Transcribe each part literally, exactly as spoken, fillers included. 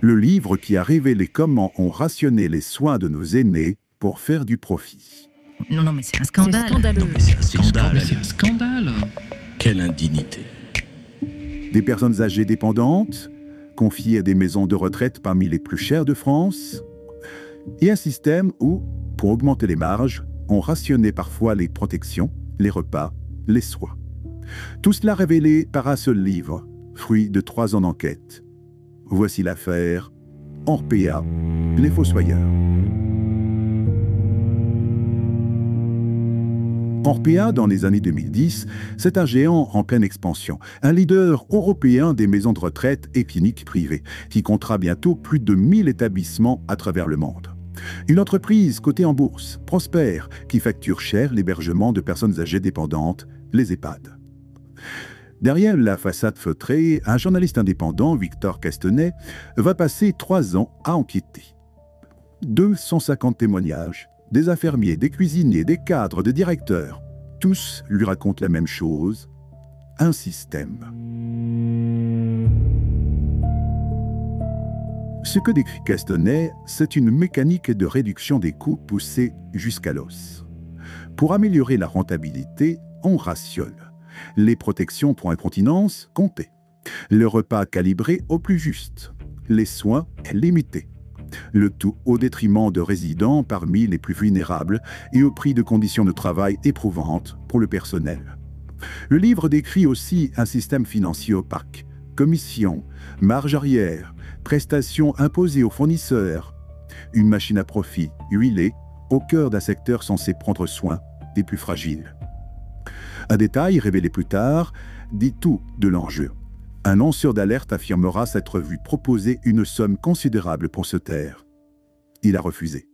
Le livre qui a révélé comment on rationnait les soins de nos aînés pour faire du profit. Non, non, mais c'est un scandale. Scandaleux. Non mais c'est un scandale, c'est un scandale. Quelle indignité. Des personnes âgées dépendantes, confiées à des maisons de retraite parmi les plus chères de France, et un système où, pour augmenter les marges, on rationnait parfois les protections, les repas, les soins. Tout cela révélé par un seul livre, fruit de trois ans d'enquête. Voici l'affaire Orpea, les Fossoyeurs. Orpea, dans les années deux mille dix, c'est un géant en pleine expansion, un leader européen des maisons de retraite et cliniques privées, qui comptera bientôt plus de mille établissements à travers le monde. Une entreprise cotée en bourse, prospère, qui facture cher l'hébergement de personnes âgées dépendantes, les EHPAD. Derrière la façade feutrée, un journaliste indépendant, Victor Castanet, va passer trois ans à enquêter. deux cent cinquante témoignages, des infirmiers, des cuisiniers, des cadres, des directeurs, tous lui racontent la même chose, un système. Ce que décrit Castanet, c'est une mécanique de réduction des coûts poussée jusqu'à l'os. Pour améliorer la rentabilité, on rationne. Les protections pour incontinence comptées. Le repas calibré au plus juste. Les soins limités. Le tout au détriment de résidents parmi les plus vulnérables et au prix de conditions de travail éprouvantes pour le personnel. Le livre décrit aussi un système financier opaque, commissions, marge arrière, prestations imposées aux fournisseurs, une machine à profit huilée au cœur d'un secteur censé prendre soin des plus fragiles. Un détail révélé plus tard dit tout de l'enjeu. Un lanceur d'alerte affirmera s'être vu proposer une somme considérable pour se taire. Il a refusé.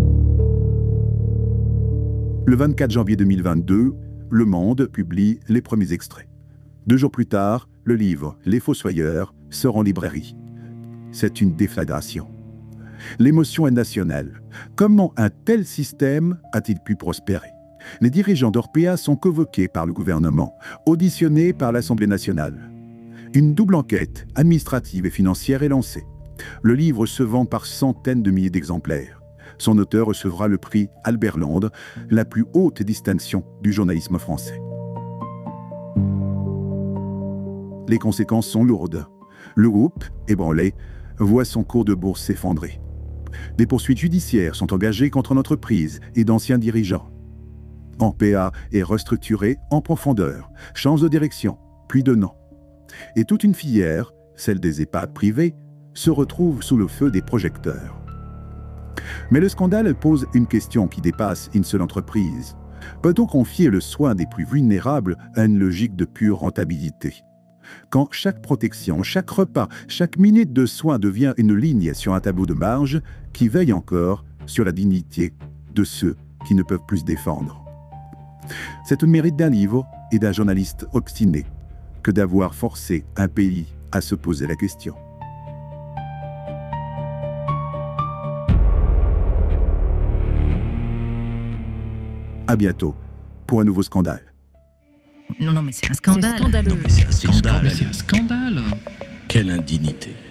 Le vingt-quatre janvier deux mille vingt-deux, Le Monde publie les premiers extraits. Deux jours plus tard, le livre « Les Fossoyeurs » sort en librairie. C'est une déflagration. L'émotion est nationale. Comment un tel système a-t-il pu prospérer ? Les dirigeants d'Orpea sont convoqués par le gouvernement, auditionnés par l'Assemblée nationale. Une double enquête administrative et financière est lancée. Le livre se vend par centaines de milliers d'exemplaires. Son auteur recevra le prix Albert Londres, la plus haute distinction du journalisme français. Les conséquences sont lourdes. Le groupe, ébranlé, voit son cours de bourse s'effondrer. Des poursuites judiciaires sont engagées contre l'entreprise et d'anciens dirigeants. Orpea est restructuré en profondeur, change de direction, puis de nom. Et toute une filière, celle des EHPAD privés, se retrouve sous le feu des projecteurs. Mais le scandale pose une question qui dépasse une seule entreprise. Peut-on confier le soin des plus vulnérables à une logique de pure rentabilité ? Quand chaque protection, chaque repas, chaque minute de soin devient une ligne sur un tableau de marge qui veille encore sur la dignité de ceux qui ne peuvent plus se défendre. C'est le mérite d'un livre et d'un journaliste obstiné que d'avoir forcé un pays à se poser la question. À bientôt pour un nouveau scandale. Non, non, mais c'est un scandale. Scandaleux. Non mais c'est un scandale, c'est un scandale. Quelle indignité.